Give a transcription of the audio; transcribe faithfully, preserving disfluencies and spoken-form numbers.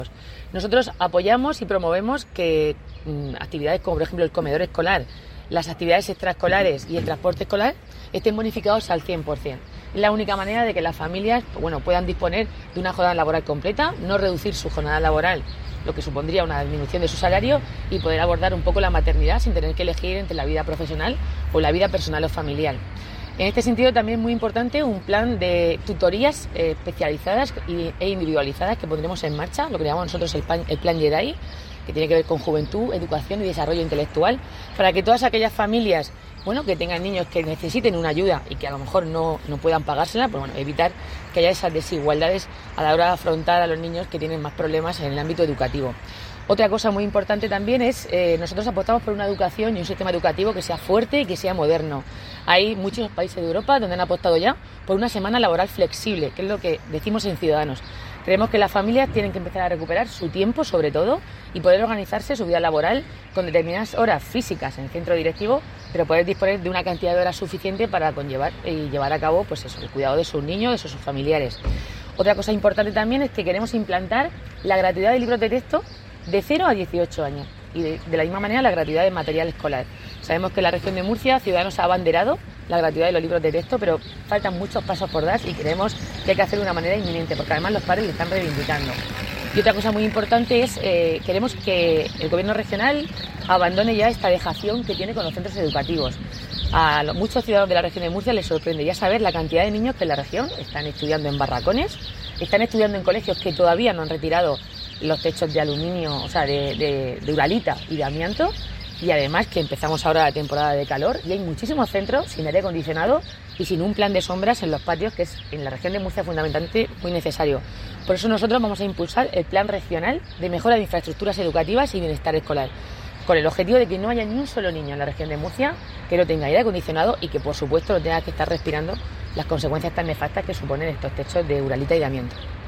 Nosotros apoyamos y promovemos que mmm, actividades como por ejemplo el comedor escolar, las actividades extraescolares y el transporte escolar estén bonificados al cien por ciento. Es la única manera de que las familias bueno, puedan disponer de una jornada laboral completa, no reducir su jornada laboral, lo que supondría una disminución de su salario, y poder abordar un poco la maternidad sin tener que elegir entre la vida profesional o la vida personal o familiar. En este sentido también es muy importante un plan de tutorías eh, especializadas e individualizadas que pondremos en marcha, lo que llamamos nosotros el plan, el plan Jedi, que tiene que ver con juventud, educación y desarrollo intelectual, para que todas aquellas familias bueno, que tengan niños que necesiten una ayuda y que a lo mejor no, no puedan pagársela, pues bueno, evitar que haya esas desigualdades a la hora de afrontar a los niños que tienen más problemas en el ámbito educativo. Otra cosa muy importante también es, eh, nosotros apostamos por una educación y un sistema educativo que sea fuerte y que sea moderno. Hay muchos países de Europa donde han apostado ya por una semana laboral flexible, que es lo que decimos en Ciudadanos. Creemos que las familias tienen que empezar a recuperar su tiempo, sobre todo, y poder organizarse su vida laboral con determinadas horas físicas en el centro directivo, pero poder disponer de una cantidad de horas suficiente para conllevar y llevar a cabo pues eso, el cuidado de sus niños, de sus familiares. Otra cosa importante también es que queremos implantar la gratuidad de libros de texto de cero a dieciocho años y de, de la misma manera la gratuidad de material escolar. Sabemos que en la región de Murcia Ciudadanos ha abanderado la gratuidad de los libros de texto, pero faltan muchos pasos por dar y creemos que hay que hacerlo de una manera inminente, porque además los padres lo están reivindicando. Y otra cosa muy importante es, eh, queremos que el gobierno regional abandone ya esta dejación que tiene con los centros educativos. A los, muchos ciudadanos de la región de Murcia les sorprendería saber la cantidad de niños que en la región están estudiando en barracones, están estudiando en colegios que todavía no han retirado los techos de aluminio, o sea, de, de, de uralita y de amianto, y además que empezamos ahora la temporada de calor y hay muchísimos centros sin aire acondicionado y sin un plan de sombras en los patios, que es en la región de Murcia fundamentalmente muy necesario. Por eso nosotros vamos a impulsar el plan regional de mejora de infraestructuras educativas y bienestar escolar, con el objetivo de que no haya ni un solo niño en la región de Murcia que no tenga aire acondicionado y que por supuesto no tenga que estar respirando las consecuencias tan nefastas que suponen estos techos de uralita y de amianto.